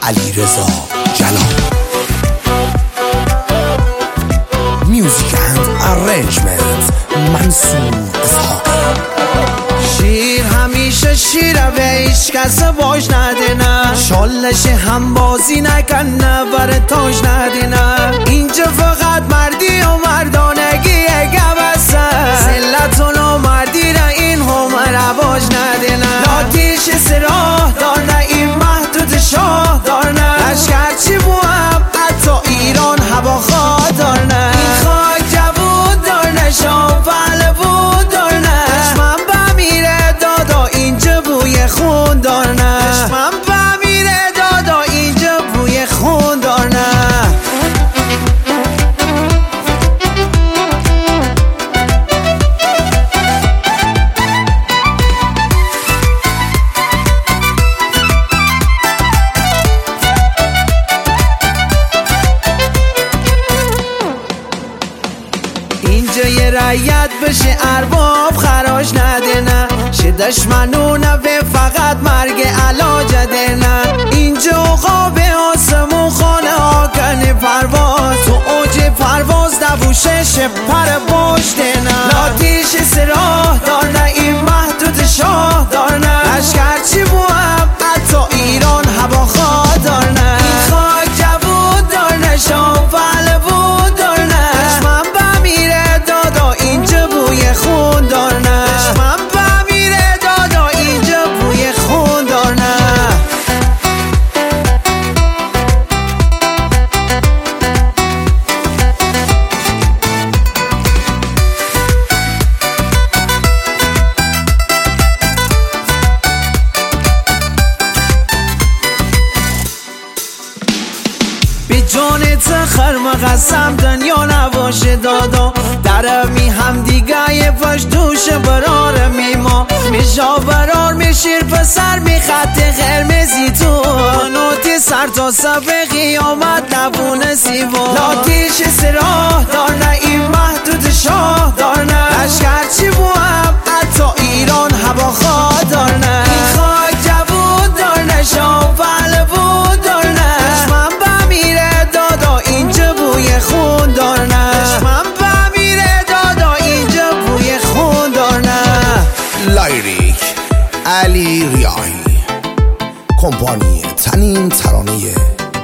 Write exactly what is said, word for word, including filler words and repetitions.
علیرضا جلال. میوزیک اند ارنجمنت منصور اسحاقی. شیر همیشه شیره و هیچ کس باش نده نه، شالش هم بازی نکن نه بر تاج نده نه. اینجا فقط مردی و مردانگی گوسته، زلت و مردی را این هم رواج نده نه. لاتیش سراح دار نه این محدود شاه دار نه، لشکر چی بوهم حتی ایران هوا خواه دار نه. این خاک جوود دار نه شام فعل بود دار نه، دشمن بمیره دادا اینجا بوی خون دار نه. دشمن بمیره دادا اینجا بوی خون دار نه. اینجا یه رعیت بشه ارباب خراج نده نه، شه دشمنونه و فقط مرگ علاج ده نه. اینجا عقاب آسمون خانه آگن پرواز، تو اوج پرواز دووشش پر باش ده نه. لاتیش سراح دار نه این محدود شاه دار نه، لشکر چی بوهم حتی ایران هوا خواه دار نه. این خاک جوود دار نه شام فعل بود دار نه، دشمن بمیره دادا اینجا بوی خون دار نه. دشمن بمیره دادا اینجا بوی خون دار نه. به جانت خرم قسم دنیا نباشه دادا، در می هم دیگه یه پاش دوش برار می ما میشا برار میشیر پسر می خط قرمزی تو نوتی سر تا سب قیامت نبونه سیوا. لاتیش سراح دار نه این محدود شاه دار نه، لشکر چی بوهم حتی ایران هوا خواه دار نه. این خاک جوود دار نه شام فعل بود دار نه، دشمن بمیره دادا اینجا بوی خون دار نه. دشمن بمیره دادا اینجا بوی خون دار نه. لایریک علی ریایی، کمپانی تنین ترانه